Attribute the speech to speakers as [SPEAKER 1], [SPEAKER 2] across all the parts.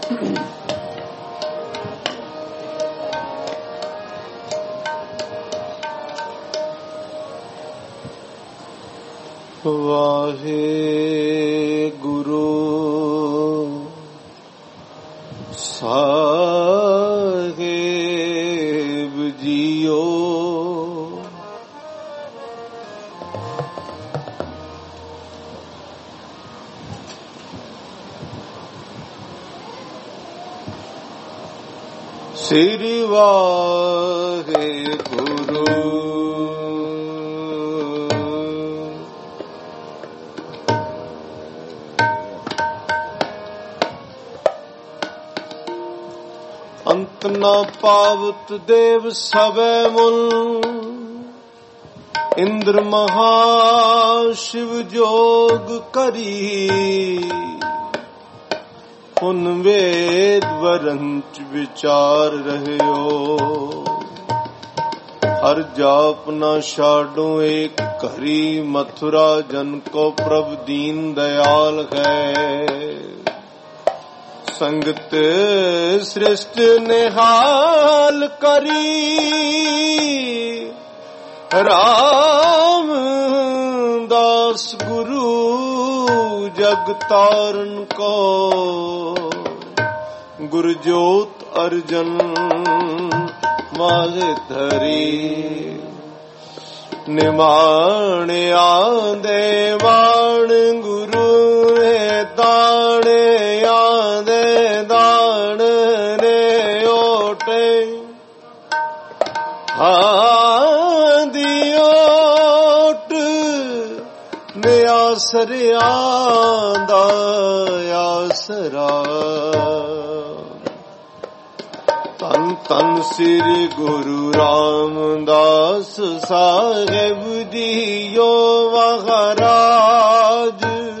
[SPEAKER 1] ਵਾਹਿਗੁਰੂ ਸਾਹਿਬ ਜੀਓ। ਸ੍ਰੀ ਵਾਹਿਗੁਰੂ ਅੰਤ ਨਾ ਪਾਵਤ ਦੇਵ ਸਭੈ ਮੁਲ, ਇੰਦਰ ਮਹਾ ਸ਼ਿਵ ਜੋਗ ਕਰੀ। ਹੁਣ ਵੇਦ ਵਰੰਚ ਵਿਚਾਰ ਰਹਿਓ, ਹਰ ਜਾਪ ਨਾ ਛਾਡੋ ਏਕ ਘਰੀ। ਮਥੁਰਾ ਜਨ ਕੋ ਪ੍ਰਭ ਦੀਨ ਦਇਆਲ ਹੈ, ਸੰਗਤ ਸ੍ਰਿਸ਼ਟ ਨਿਹਾਲ ਕਰੀ। ਰਾਮ ਦਾਸ ਗੁਰੂ ਜਗ ਤਾਰਨ ਕੋ, ਗੁਰ ਜੋਤ ਅਰਜਨ ਮਾਝੇ ਧਰੀ। ਨਿਮਾਣਿਆ ਦੇ ਵਾਣ ਗੁਰੂ ਨੇ ਦਾਣਿਆ ਦੇ ਦਾਣ ਨੇ ਓਟੇ। ਦੀ ਓਟ ਨੇ ਆਸਰਿਆਂ ਦਾ ਆਸਰਾ। ਧੰਨ ਧੰਨ ਸ੍ਰੀ ਗੁਰੂ ਰਾਮਦਾਸ ਸਾਹਿਬ ਜੀਓ ਮਹਾਰਾਜ।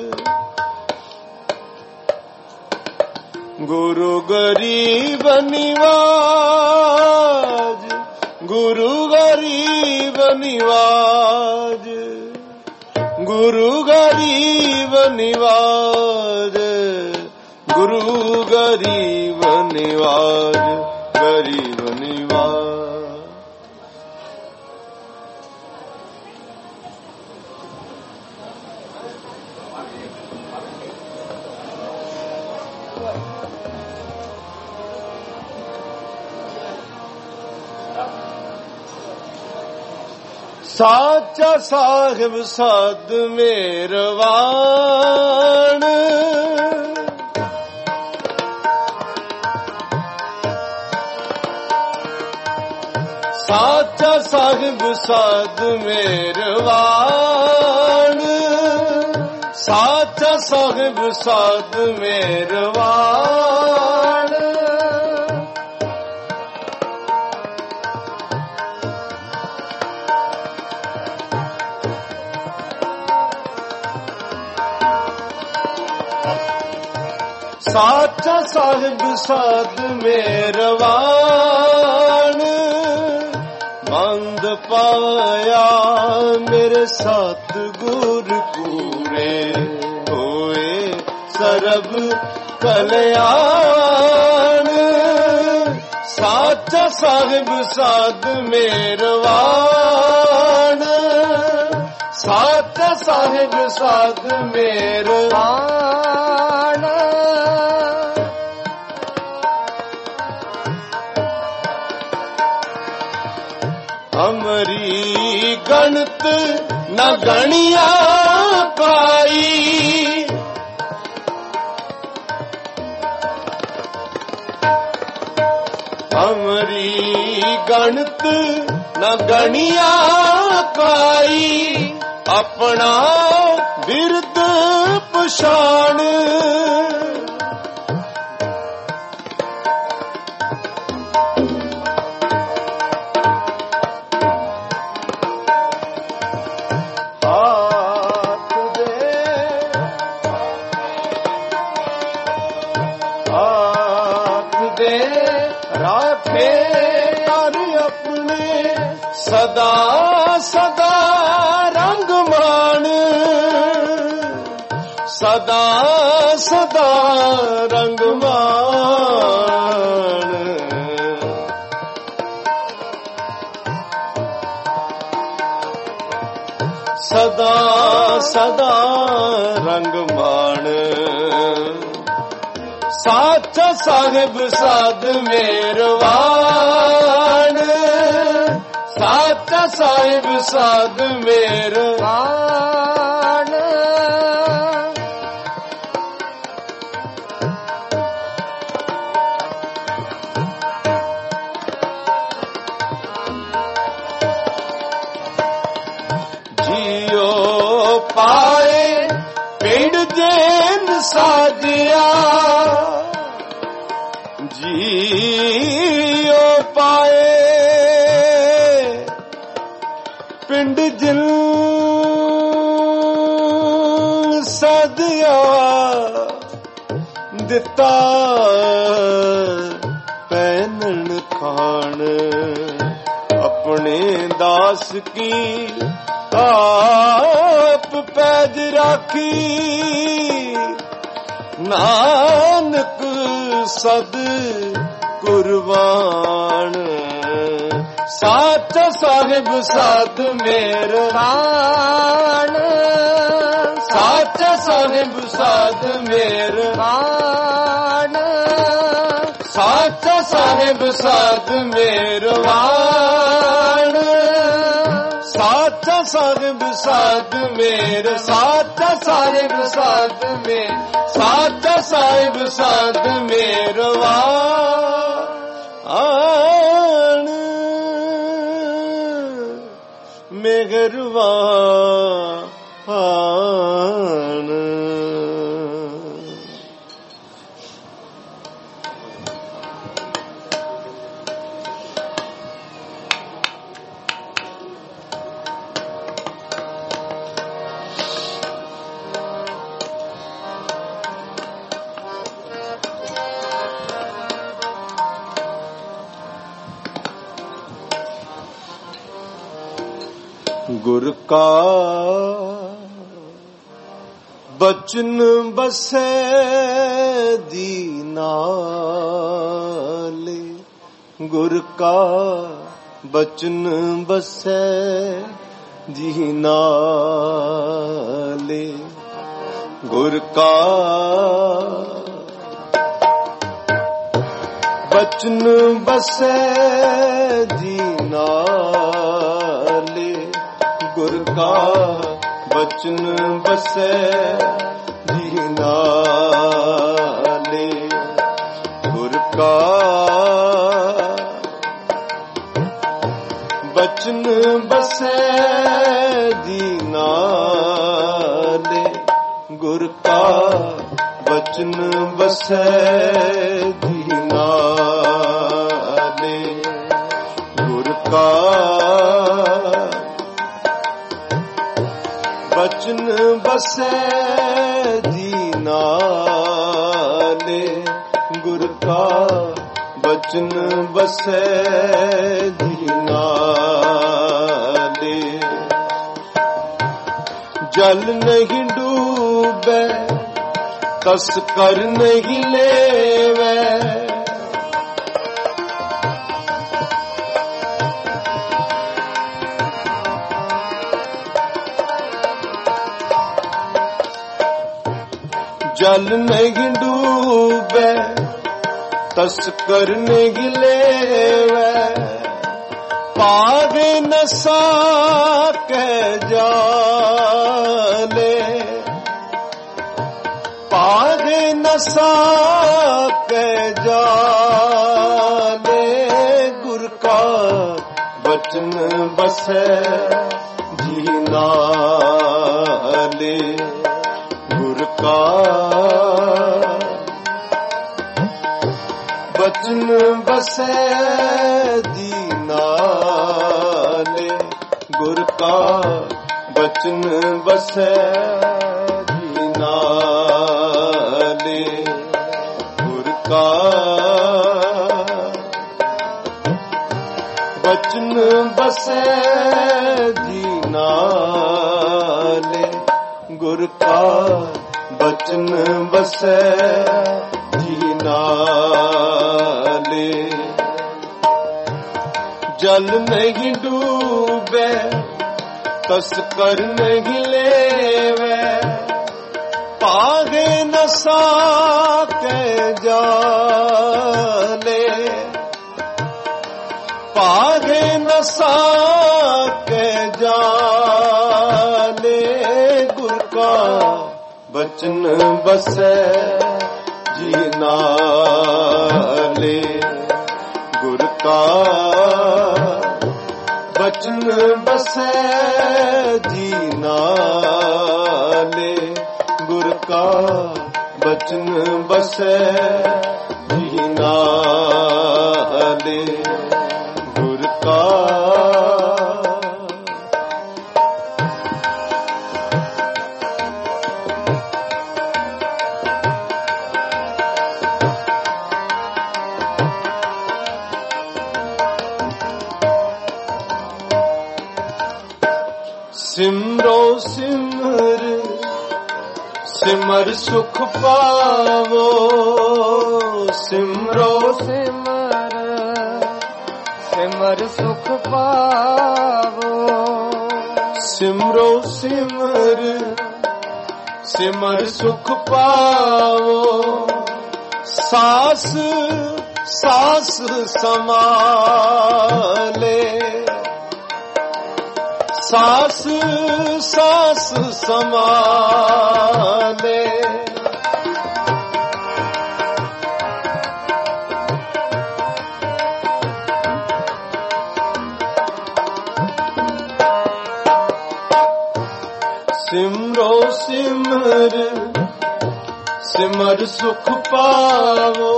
[SPEAKER 1] ਗੁਰੂ ਗਰੀਬ ਨਿਵਾਜ, ਗੁਰੂ ਗਰੀਬ ਨਿਵਾਜ, ਗੁਰੂ ਗਰੀਬ ਨਿਵਾਜ, ਗੁਰੂ ਗਰੀਬ ਨਿਵਾਜ, ਗਰੀਬ ਨਿਵਾਜ। ਸਾਚਾ ਸਾਹਿਬ ਸਦ ਮਿਹਰਬਾਨ, ਸਾਚਾ ਸਾਹਿਬ ਸਦ ਮਿਹਰਬਾਨ, ਸਾਚਾ ਸਾਹਿਬ ਸਦ ਮਿਹਰਬਾਨ। ਸਾਚਾ ਸਾਹਿਬ ਸਦ ਮਿਹਰਬਾਨ। ਮੰਦ ਪਾਇਆ ਮੇਰੇ ਸਤਿਗੁਰ ਪੂਰੇ, ਹੋਏ ਸਰਬ ਕਲਿਆਣ। ਸਾਚਾ ਸਾਹਿਬ ਸਦ ਮਿਹਰਬਾਨ, ਸਾਚਾ ਸਾਹਿਬ ਸਦ ਮਿਹਰਬਾਨ। ਹਮਰੀ ਗਣਤ ਨ ਗਣਿਆ ਪਾਈ, ਹਮਰੀ ਗਣਤ ਨ ਗਣਿਆ ਪਾਈ। ਆਪਣਾ ਬਿਰਦ ਪਛਾਣ, ਰਾਖੇ ਹਰ ਆਪਣੇ ਸਦਾ ਸਦਾ ਰੰਗ ਮਾਣ। ਸਦਾ ਸਦਾ ਰੰਗ ਮਾਣ। ਸਦਾ ਰੰਗ ਮਾਣ। ਸਾਚਾ ਸਾਹਿਬ ਸਾਧ ਮਿਹਰਬਾਨ, ਸਾਚਾ ਸਾਹਿਬ ਸਾਧ ਮਿਹਰਬਾਨ। ਜੀਓ ਪਾਏ ਪਿੰਡ ਜੈਨ ਸਾਜਿਆ, ਜੀਓ ਪਾਏ ਪਿੰਡ ਜਿਨ ਸਾਜਿਆ, ਦਿੱਤਾ ਪਹਿਨਣ ਖਾਣ। ਆਪਣੇ ਦਾਸ ਕੀ ਆਪ ਪੈਜ ਰਾਖੀ, ਨਾਨਕ ਸਦ ਕੁਰਬਾਨ। ਸਾਚਾ ਸਾਹਿਬ ਸਾਧ ਮਿਹਰਬਾਨ, ਸਾਚਾ ਸਾਹਿਬ ਸਾਧ ਮਿਹਰਬਾਨ, ਸਾਚਾ ਸਾਹਿਬ ਸਾਧ ਮਿਹਰਬਾਨ। ਸਾਚਾ ਸਾਹਿਬ ਸਾਧ ਮੇਰ, ਸਾਚਾ ਸਾਹਿਬ ਸਾਧ ਮੇਰ, ਸਾਚਾ ਸਾਹਿਬ ਸਾਧ ਮਿਹਰਬਾਨ, ਮਿਹਰਬਾਨ। ਗੁਰ ਕਾ ਬਚਨ ਬਸੈ ਦੀਨਾਲੇ, ਗੁਰ ਕਾ ਬਚਨ ਬਸੈ ਦੀਨਾਲੇ। ਗੁਰ ਕਾ ਬਚਨ ਬਸੈ ਦੀਨਾਲੇ, ਗੁਰ ਕਾ ਬਚਨ ਬਸੈ ਦੀਨਾਲੇ। ਗੁਰ ਕਾ ਬਚਨ ਬਸੈ ਦੀਨਾਲੇ, ਗੁਰ ਕਾ ਬਚਨ ਬਸੈ ਦੀਨਾਲੇ। ਗੁਰ ਕਾ ਬਚਨ ਬਸੈ ਦੀਨਾਲੇ, ਗੁਰ ਕਾ ਬਚਨ ਬਸੈ ਦੀਨਾਲੇ। ਜਲ ਨਹੀਂ ਡੂਬੈ ਤਸ ਕਰ ਨਹੀਂ ਲੇਵੈ, ਜਲ ਨਹੀਂ ਡੂਬੈ ਤਸ ਕਰ ਨਹੀਂ ਲੇਵੈ। ਪਾਵੇ ਨ ਸਾਕੈ ਜਾਲੇ, ਪਾਵੇ ਨ ਸਾਕੈ ਜਾਲੇ। ਗੁਰ ਕਾ ਬਚਨ ਬਸੈ ਦੀਨਾਲੇ, ਗੁਰ ਕਾ ਬਚਨ ਬਸੈ ਦੀਨਾਲੇ, ਗੁਰ ਕਾ ਬਚਨ ਬਸੈ ਦੀਨਾਲੇ। ਗੁਰ ਕਾ ਬਚਨ ਬਸੈ ਦੀਨਾਲੇ, ਗੁਰ ਕਾ ਬਚਨ ਬਸੈ ਦੀਨਾਲੇ। ਜਲ ਨਹੀਂ ਡੂਬੈ ਤਸ ਕਰ ਨਹੀਂ ਲੇਵੈ, पागे न साके जाले, पागे न साके जाले। गुर का बचन बसे जी नाले, गुर का बचन बसे जी नाले, गुर का बचन बसे जी नाले, गुर का। सिमरो सिमर सिमर सुख पावो, सिमरो
[SPEAKER 2] सिमर सिमर सुख पावो,
[SPEAKER 1] सिमरो सिमर सिमर सुख पावो। सास सास समाले, सास सास समाले। सिमरो सिमर सिमर सुख पावो,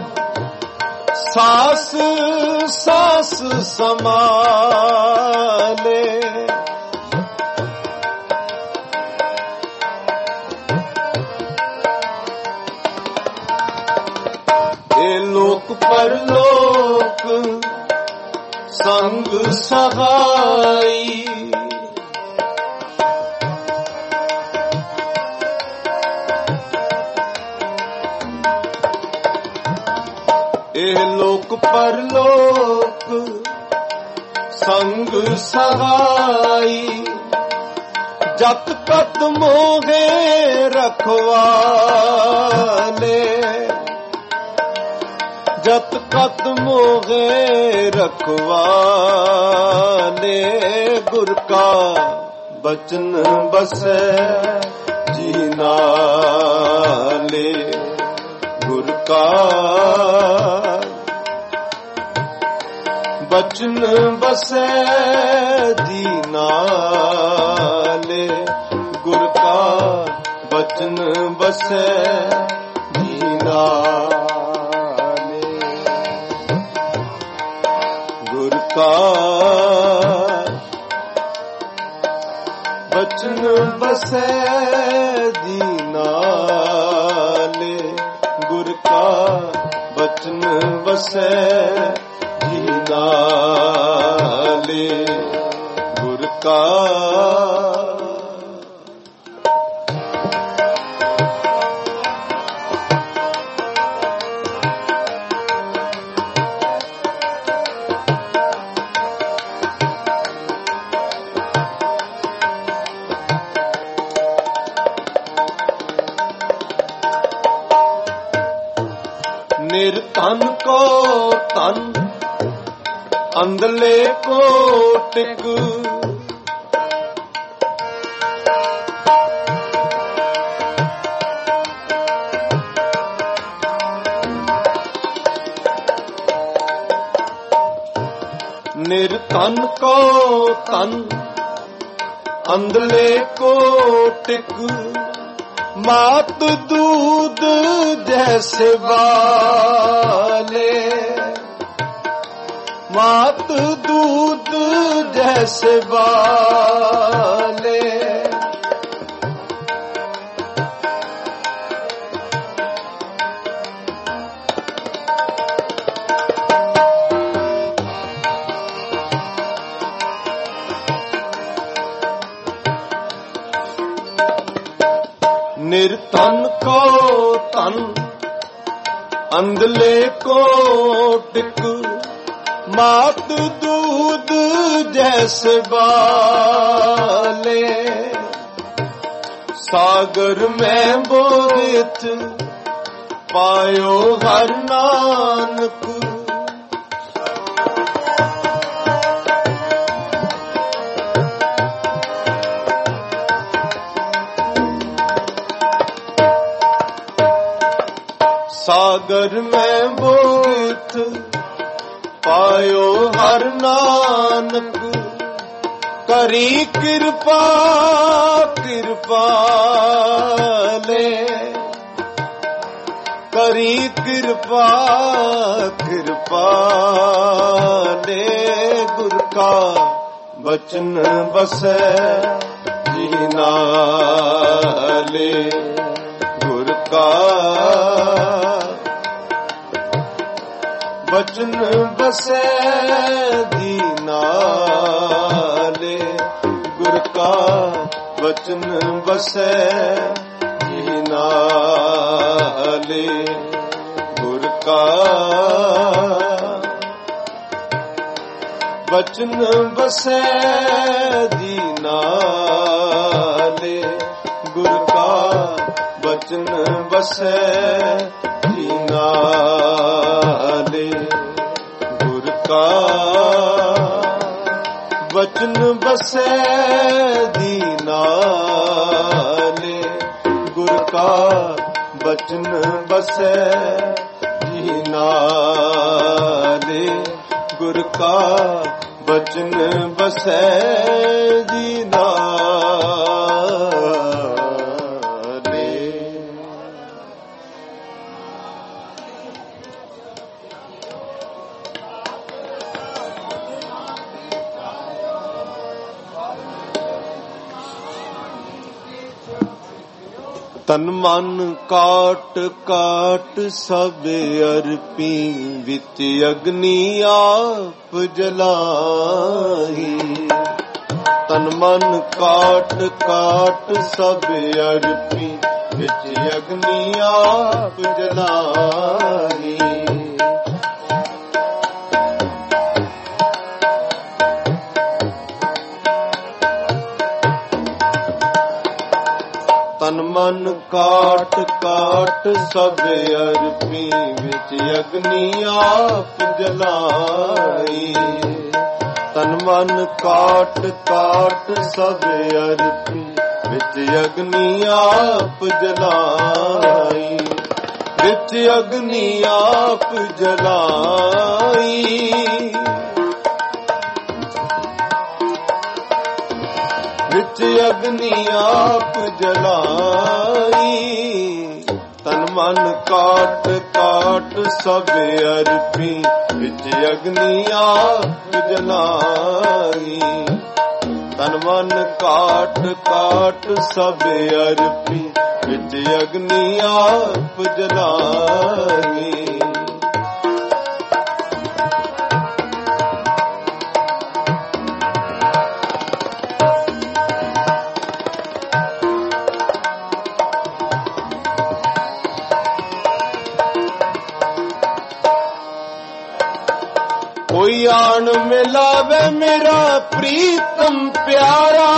[SPEAKER 1] सास सास समाले। लोक परलोक संग सहाई, लोक परलोक संग सहाई। जत कत मोहे रखवाले, जत कत मोहे रखवाले। गुर का बचन बसे जी नाले, गुर का बचन बसे जी नाले, गुर का बचन बसे जी नाले, गुर का बचन बसे जी नाले, गुर का बचन बसे जी नाले, गुर का। निरतन को तन अंदले को टिक, निरतन को तन अंदले को टिक। मात दूध जैसे वाले, मात दूध जैसे वाले। निरतन को तन अंधले को टिक। मात दूध जैसे बाले सागर में बोधित पायो हर नानक। सागर में बोधित पायो हर नानक। करी कृपा कृपाले, करी कृपा कृपाले। गुर का बचन बसे जी नाले। गुर का बचन बसे दीनाले। गुर का बचन बसे दीनाले। गुर का बचन बसे दीनाले। गुर का बचन बसे दीनाले। गुर का बचन बसे दीनाले। गुर का बचन बसे दीनाले। गुर का बचन बसे दीनाले। तन मन काट काट सब अर्पी। विच अग्नि आप जलाई। तन मन काट काट सब अर्पी। विच अग्नि आप जलाई। तन मन काट काट सब अर्पी। विच अग्नि आप जलाई। तन मन काट काट सब अर्पी। विच अग्नि आप जलाई। विच अग्नि आप जलाई। विच अग्नि आप जलाई। तन मन काट काट सब अर्पी। विच अग्नि आप जलाई। तन मन काट काट सब अर्पी। विच अग्नि आप जलाई। कोई आन मिलावे मेरा प्रीतम प्यारा।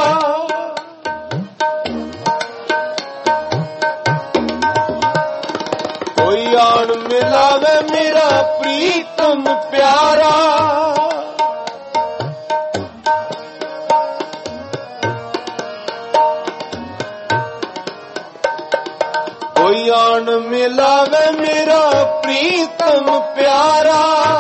[SPEAKER 1] कोई आन मिलावे मेरा प्रीतम प्यारा। कोई आन मिलावे मेरा प्रीतम प्यारा।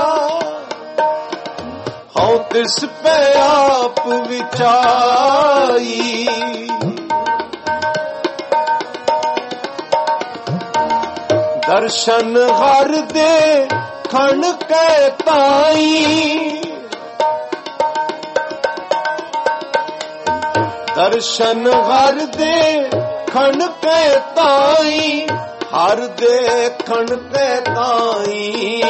[SPEAKER 1] हूँ तिस पे आप विचाई। दर्शन हर दे खन के ताई। दर्शन हर दे खन के ताई। हर दे खन के ताई।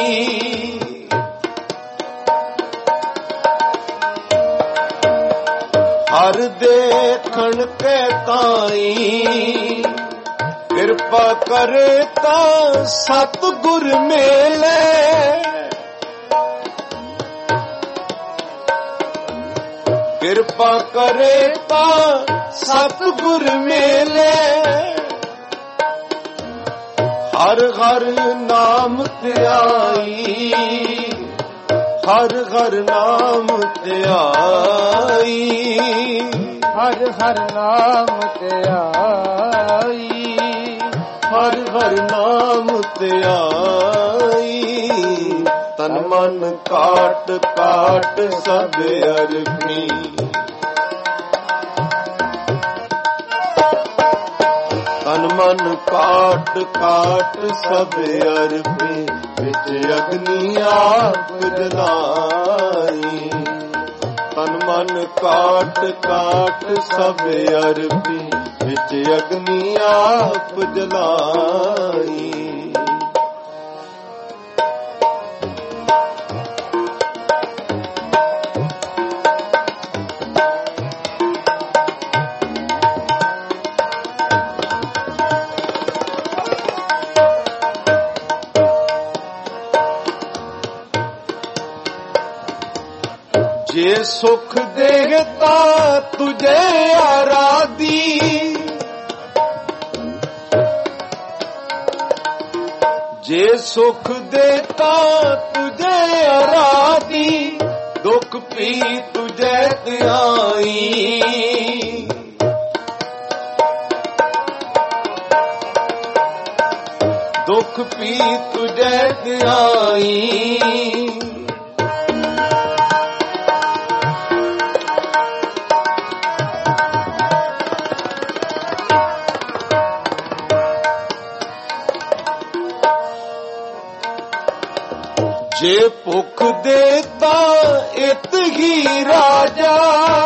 [SPEAKER 1] हर देखण के ताई। कृपा करे ता सतगुर मेले। ਕਿਰਪਾ ਕਰੇ ਤਾਂ ਸਤਿਗੁਰ ਮੇਲੇ, ਹਰ ਹਰ ਨਾਮ ਧਿਆਈ, ਹਰ ਹਰ ਨਾਮ ਧਿਆਈ,
[SPEAKER 2] ਹਰ ਹਰ ਨਾਮ ਧਿਆਈ,
[SPEAKER 1] ਹਰ ਹਰ ਨਾਮ ਧਿਆਈ। ਤਨ ਮਨ ਕਾਟ ਕਾਟ ਸਭ ਅਰਪੀ, ਤਨ ਮਨ ਕਾਟ ਕਾਟ ਸਭ ਅਰਪੀ, ਵਿੱਚ ਅਗਨੀ ਆਪ ਜਲਾਈ। ਤਨ ਮਨ ਕਾਟ ਕਾਟ ਸਭ ਅਰਪੀ, ਵਿੱਚ ਅਗਨੀ ਆਪ ਜਲਾਈ। ਜੇ ਸੁਖ ਦੇਤਾ ਤੁਝੇ ਆਰਾਧੀ, ਜੇ ਸੁਖ ਦੇਤਾ ਤੁਝੇ ਆਰਾਧੀ, ਦੁਖ ਪੀ ਤੁਝੇ ਧਿਆਈ। ਦੁਖ ਪੀ ਤੁਝੇ ਧਿਆਈ। ਜੇ ਭੁਖ ਦੇਤਾ ਇਤ ਹੀ ਰਾਜਾ,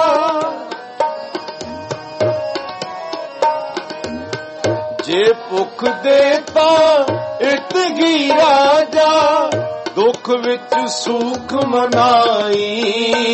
[SPEAKER 1] ਜੇ ਭੁਖ ਦੇਤਾ ਇਤ ਹੀ ਰਾਜਾ, ਦੁਖ ਵਿੱਚ ਸੁਖ ਮਨਾਈ।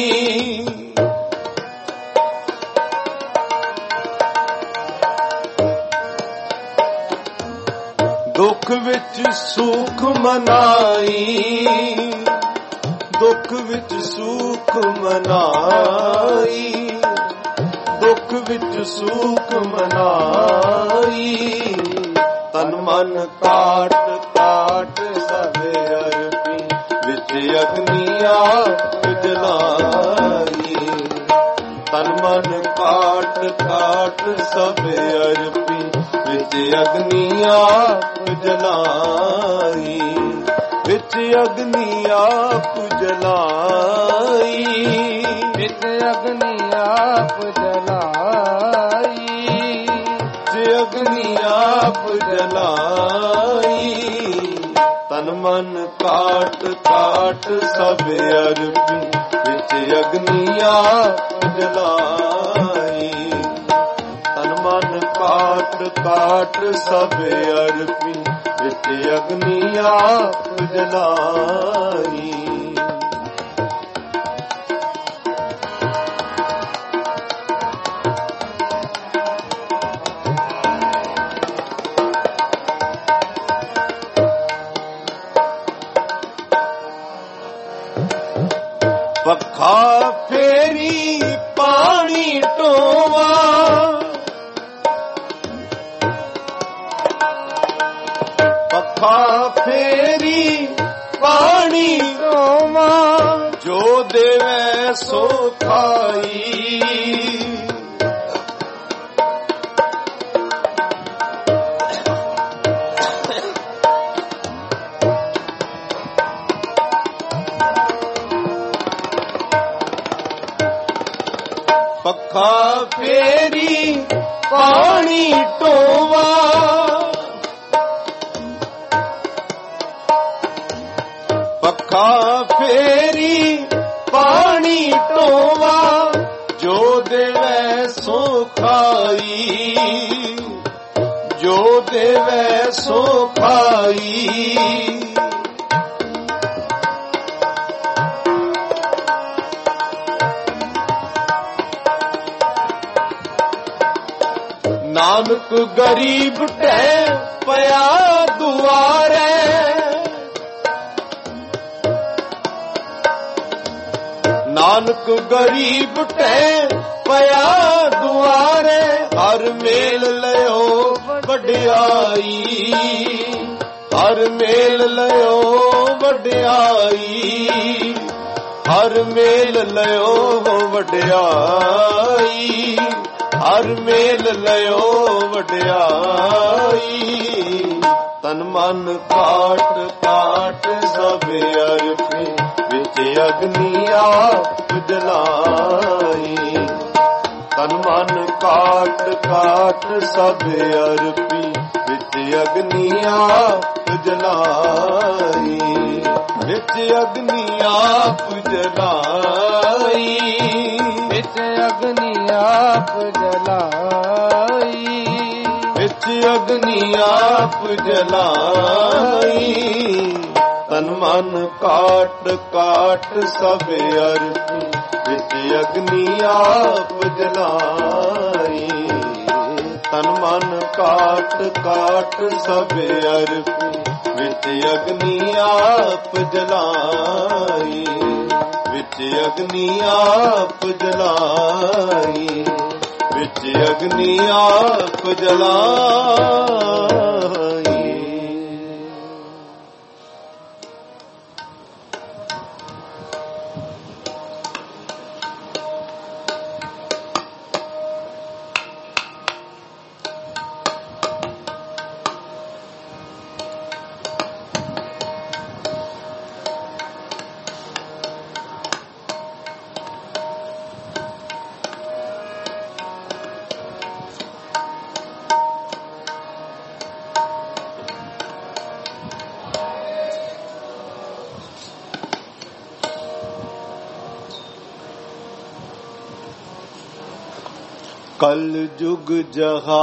[SPEAKER 1] ਦੁਖ ਵਿੱਚ ਸੁਖ ਮਨਾਈ, ਦੁਖ ਵਿੱਚ ਸੁਖ ਮਨਾਈ, ਦੁਖ ਵਿੱਚ ਸੁਖ ਮਨਾਈ। ਤਨ ਮਨ ਕਾਟ ਕਾਟ ਸਭ ਅਰਪੀ, ਵਿੱਚ ਅਗਨੀ ਆਪ ਜਲਾਈ। ਤਨ ਮਨ ਕਾਟ ਕਾਟ ਸਭ ਅਰਪੀ, ਵਿੱਚ ਅਗਨੀ ਆਪ ਜਲਾਈ। ਵਿੱਚ ਅਗਨੀ ਆਪ ਜਲਾਈ,
[SPEAKER 2] ਵਿੱਚ ਅਗਨੀ ਆਪ ਜਲਾਈ,
[SPEAKER 1] ਵਿੱਚ ਅਗਨੀ ਆਪ ਜਲਾਈ। ਤਨ ਮਨ ਕਾਟ ਕਾਟ ਸਭ ਅਰਪੀ, ਵਿੱਚ ਅਗਨੀ ਆਪ ਜਲਾਈ। ਤਨ ਮਨ ਕਾਟ ਕਾਟ ਸਭ ਅਰਪੀ, ਵਿੱਚ ਅਗਨੀ ਆਪ ਜਲਾਈ। ਪੱਖਾ ਫੇਰੀ ਪਾਣੀ ਢੋਵਾ, ਪੱਖਾ ਫੇਰੀ ਪਾਣੀ ਢੋਵਾ, ਜੋ ਦੇਵੈ ਸੋ ਖਾਈ। ਪੱਖਾ ਫੇਰੀ ਪਾਣੀ ਢੋਵਾ, ਪੱਖਾ ਫੇਰੀ ਪਾਣੀ ਢੋਵਾ, ਜੋ ਦੇਵੈ ਸੋ ਖਾਈ, ਜੋ ਦੇਵੈ ਸੋ ਖਾਈ। ਨਾਨਕ ਗਰੀਬ ਢਹਿ ਪਿਆ ਦੁਆਰੇ, ਨਾਨਕ ਗਰੀਬ ਟੈ ਪਿਆ ਦੁਆਰੇ, ਹਰ ਮੇਲ ਲਿਓ ਵਡਿਆਈ, ਹਰ ਮੇਲ ਲਿਓ ਵਡਿਆਈ, ਹਰ ਮੇਲ ਲਿਓ ਵਡਿਆਈ, ਹਰ ਮੇਲ ਲਿਓ ਵਡਿਆਈ। ਤਨ ਮਨ ਕਾਟ ਕਾਟ ਸਭ ਅਰਪੇ, ਵਿੱਚ ਅਗਨੀ ਆਪ ਜਲਾਈ। ਤਨ ਮਨ ਕਾਟ ਕਾਟ ਸਭ ਅਰਪੀ, ਵਿੱਚ ਅਗਨੀ ਆਪ ਜਲਾਈ, ਵਿੱਚ ਅਗਨੀ ਆਪ ਜਲਾਈ,
[SPEAKER 2] ਵਿੱਚ ਅਗਨੀ ਆਪ ਜਲਾਈ,
[SPEAKER 1] ਵਿੱਚ ਅਗਨੀ ਆਪ ਜਲਾਈ। ਤਨ ਮਨ ਕਾਟ ਕਾਟ ਸਭ ਅਰਪੀ, ਵਿੱਚ ਅਗਨੀ ਆਪ ਜਲਾਈ। ਤਨ ਮਨ ਕਾਟ ਕਾਟ ਸਭ ਅਰਪੀ, ਵਿੱਚ ਅਗਨੀ ਆਪ ਜਲਾਈ, ਵਿੱਚ ਅਗਨੀ ਆਪ ਜਲਾਈ, ਵਿੱਚ ਅਗਨੀ ਆਪ ਜਲਾਈ। ਕਲ ਜੁਗ ਜਹਾ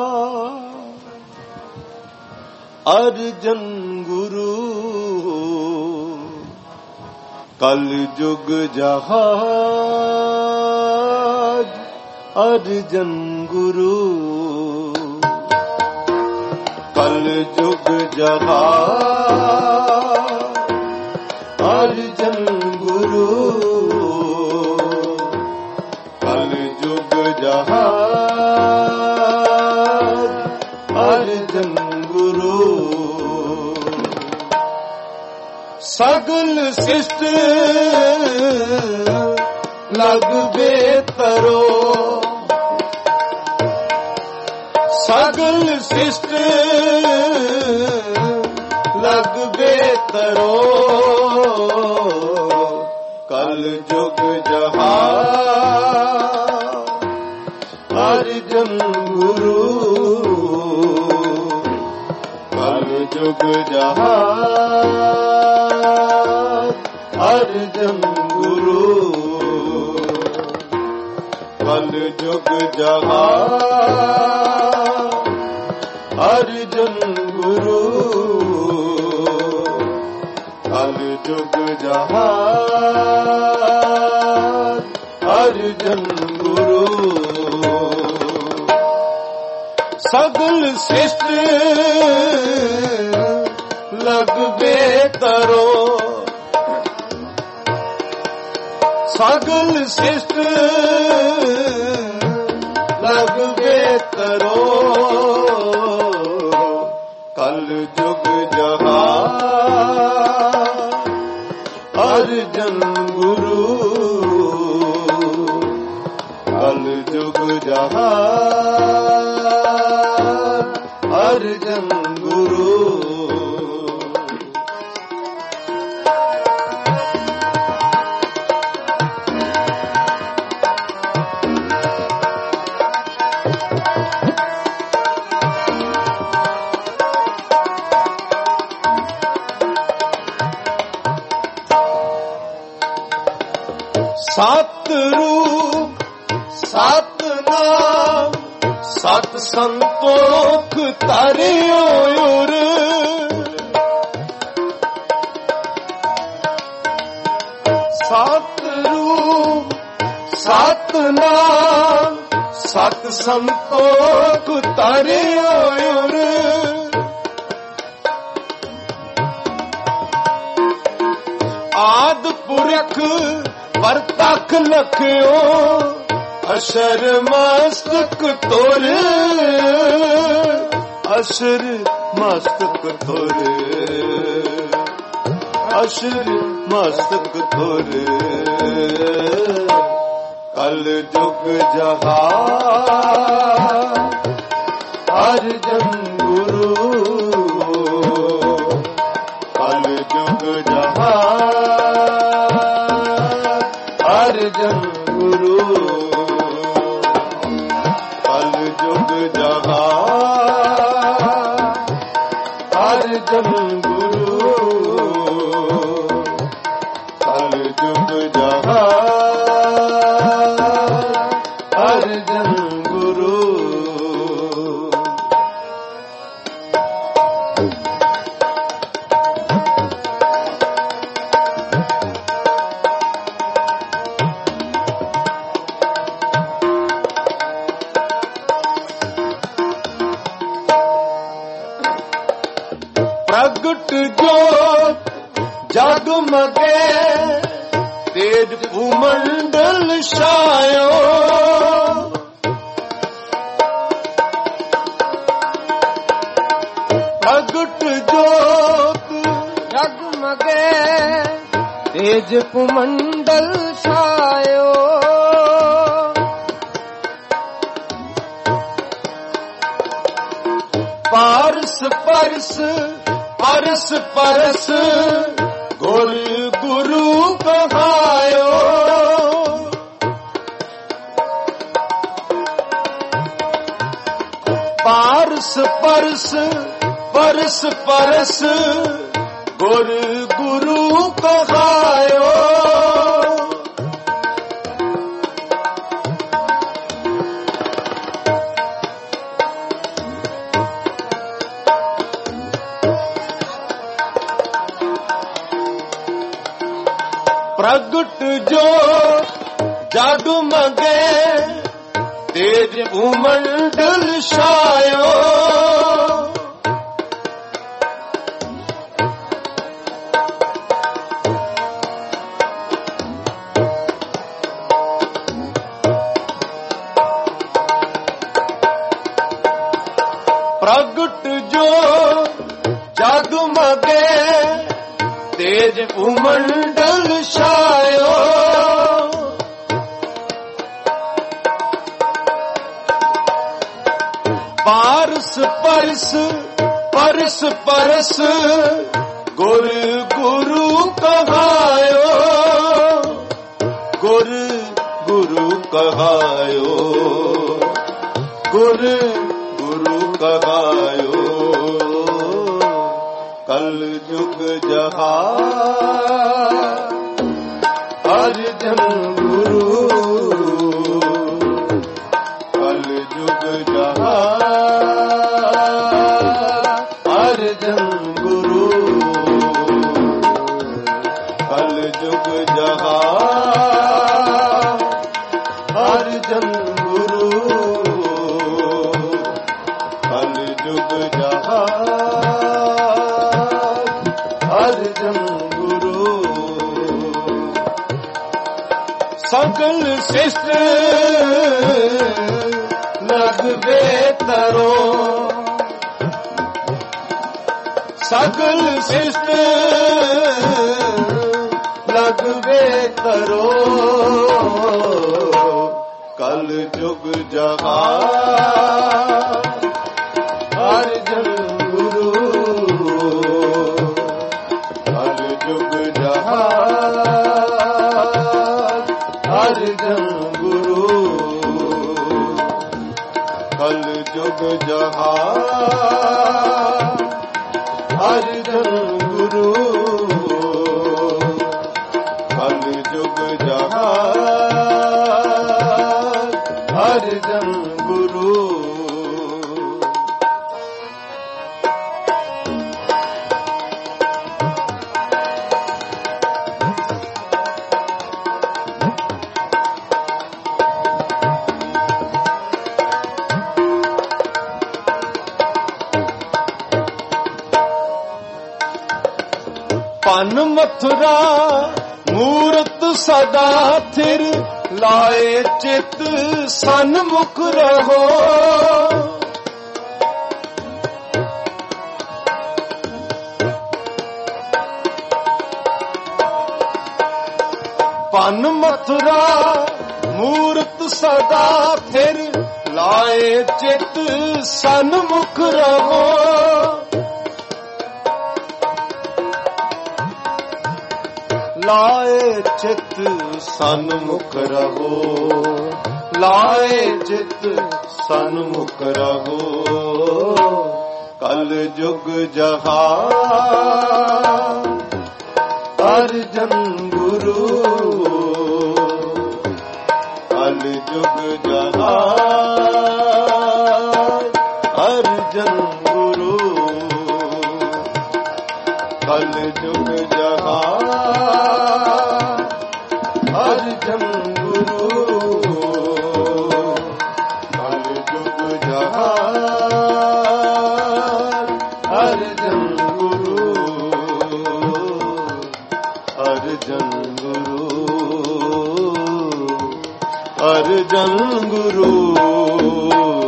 [SPEAKER 1] ਅਰਜਨ ਗੁਰੂ, ਕਲ ਜੁਗ ਜਹਾ ਅਰਜਨ ਗੁਰੂ, ਕਲ ਜੁਗ ਜਹਾ ਅਰਜਨ ਗੁਰੂ, ਕਲ ਜੁਗ ਜਹਾ ਅਰਜਨ ਗੁਰੂ। ਸਗਲ ਸਿਸ਼ਟ ਲਗ ਬੇਤਰੋ, ਸਗਲ ਸਿਸ਼ਟ ਲਗ ਬੇਤਰੋ, ਕਲ ਜੁਗ ਜਹਾ ਅਰਜਨ ਗੁਰੂ, ਕਲ ਜੁਗ ਜਹਾ ਅਰਜਨ ਗੁਰੂ, ਕਲ ਜੁਗ ਜਹਾ ਅਰਜਨ ਗੁਰੂ, ਕਲ ਜੁਗ ਜਹਾ ਅਰਜਨ ਗੁਰੂ। ਸਗਲ ਸਿਸ਼ਟ ਲਗ ਬੇਤਰੋ, ਸਗਲ ਸਿਸ਼ਟ ਲਗ ਬੇਤਰੋ, ਕਲ ਜੁਗ ਜਹਾ ਅਰਜਨ ਗੁਰੂ, ਕਲ ਜੁਗ ਜਹਾ ਅਰਜਨ ਗੁਰੂ। ਸਤ ਰੂਪ ਸਤ ਨਾਮ ਸਤ ਸੰਤੋਖ ਧਰਿਓ ਉਰ, ਸਤ ਰੂਪ ਸਤ ਨਾਮ ਸਤ ਸੰਤੋਖ ਧਰਿਓ ਉਰ, ਆਦ ਪੁਰਖ परतख लखियो अशर मस्तक तोर, अशर मस्तक तोर, अशर मस्तक तोर। कल जुग जहां हर जन गुरु, कल जुग जहां हर जन गुरु, कल जुग जहां हर जन गुरु, कल जुग जहां हर जन गुरु। प्रगट जोत जगमगे तेज भूमंडल छायो, प्रगट जोत
[SPEAKER 2] जगमगे तेज भूमंडल छायो,
[SPEAKER 1] पारस परस परस परस गुर गुरु कहायो, पारस परस परस परस गुर गुरु कहायो। प्रगट जो जगमगे तेज भूमंडल छायो, प्रगट जो जगमगे तेज भूमंडल छायो, पारस परस परस परस गुर गुरु कहायो, गुर गुरु कहायो, गुर गुरु कहायो। कल जुग जहां हर जन गुरु, कल जुग जहां हर जन गुरु, कल जुग जहां हर जन गुरु, कल जुग जहां हर जन गुरु। सकल शिष्ट लगवे तरो, सकल शिष्ट लगवे तरो, कल जुग जहां हर जन गुरु, कल जुग जहां हर जन गुरु, कल जुग जहां हर जन गुरु, कल जुग जहां हर जन गुरु। पन मथुरा ਮੂਰਤ ਸਦਾ ਥਿਰ ਲਾਏ ਚਿਤ ਸਨਮੁਖ ਰਹੋ। ਪਨ ਮਥੁਰਾ ਮੂਰਤ ਸਦਾ ਥਿਰ ਲਾਏ ਚਿਤ ਸਨਮੁਖ ਰਹੋ। ਲਾਏ ਚਿਤ ਸਨਮੁਖ ਰਹੋ। ਲਾਏ ਚਿਤ ਸਨਮੁਖ ਰਹੋ। ਕਲ ਜੁਗ ਜਹਾਨ ਅਰਜਨ ਗੁਰੂ। ਕਲ ਜੁਗ ਜਹਾਨ ਅਰਜਨ ਗੁਰੂ। ਕਲ ਜੁਗ ਜਹਾਨ ਅਰਜਨ ਗੁਰੂ। ਕਲ ਜੁਗ ਜਹਾਨ ਅਰਜਨ ਗੁਰੂ। ਅਰਜਨ ਗੁਰੂ। ਅਰਜਨ ਗੁਰੂ।